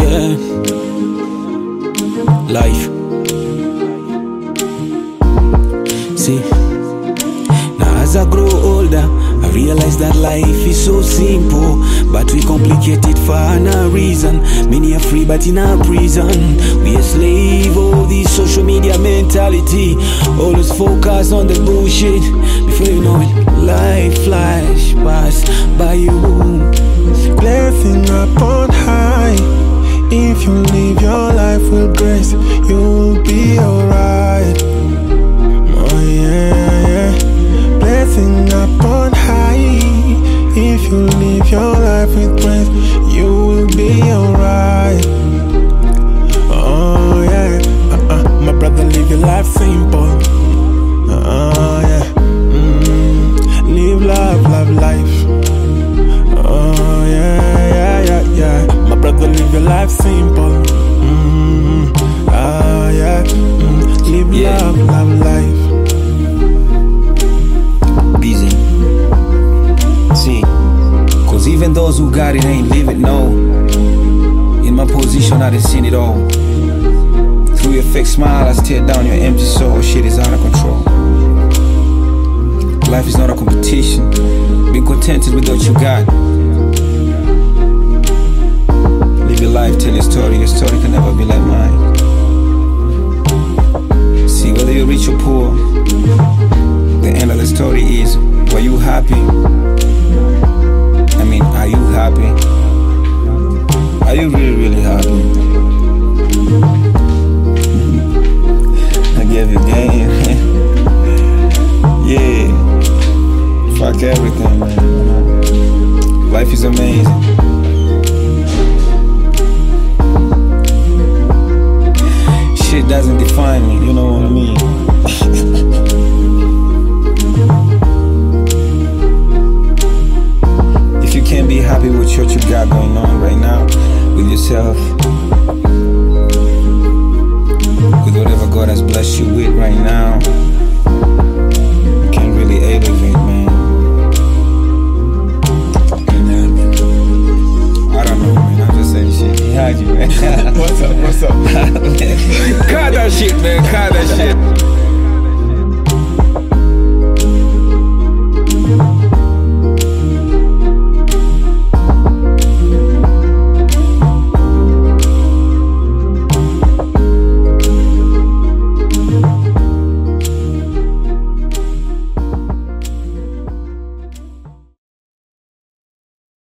Yeah. Life. See, now as I grow older, I realize that life is so simple, but we complicate it for no reason. Many are free but in a prison. We a slave of this social media mentality. Always focus on the bullshit. Before you know it, life flash pass by you. Blessing upon high. If you live your life with grace, you'll be alright. Oh yeah, yeah. Blessing upon high. If you live your life with grace, you will be alright. Oh yeah. My brother, live your life simple. Yeah. Live love, love life. Oh yeah. My brother, live your life simple. Yeah. Live love, love life. Busy. See, cause even those who got it ain't live it, no. In my position, I done seen it all. Through your fake smile, I stare down your empty soul. Shit is out of control. Life is not a competition. Be contented with what you got. Live your life, tell your story. Your story can never be like mine. See, whether you're rich or poor, the end of the story is, were you happy? I mean, are you happy? Are you really, really happy? I gave you game. Yeah. Fuck everything, man. Life is amazing. Shit doesn't define me, you know what I mean? If you can't be happy with what you got going on right now, with yourself, with whatever God has blessed you with right now,